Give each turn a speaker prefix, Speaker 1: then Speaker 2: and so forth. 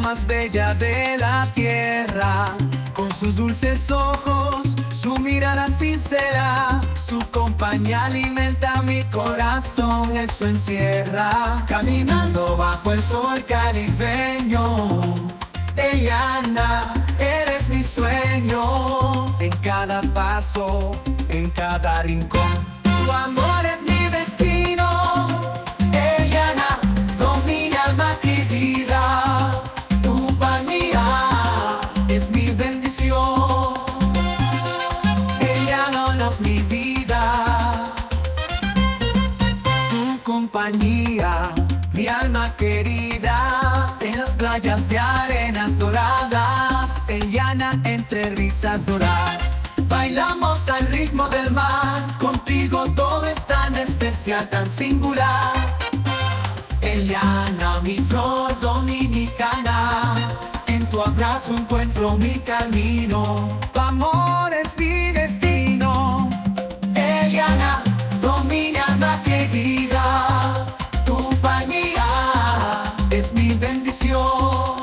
Speaker 1: más bella de la tierra. Con sus dulces ojos, su mirada sincera, su compañía alimenta mi corazón, eso encierra. Caminando bajo el sol caribeño, Eliana, eres mi sueño. En cada paso, en cada rincón, tu amor es mi destino. Eliana, domina alma y vida. Tu compañía es mi bendición. Eliana es mi vida. Tu compañía, mi alma querida. En las playas de arenas doradas, Eliana, entre risas doradas, bailamos al ritmo del mar. Contigo todo es tan especial, tan singular. Eliana, mi flor dominicana, en tu abrazo encuentro mi camino. Tu amor es mi destino. Eliana, domina alma querida. Tu compañía es mi bendición.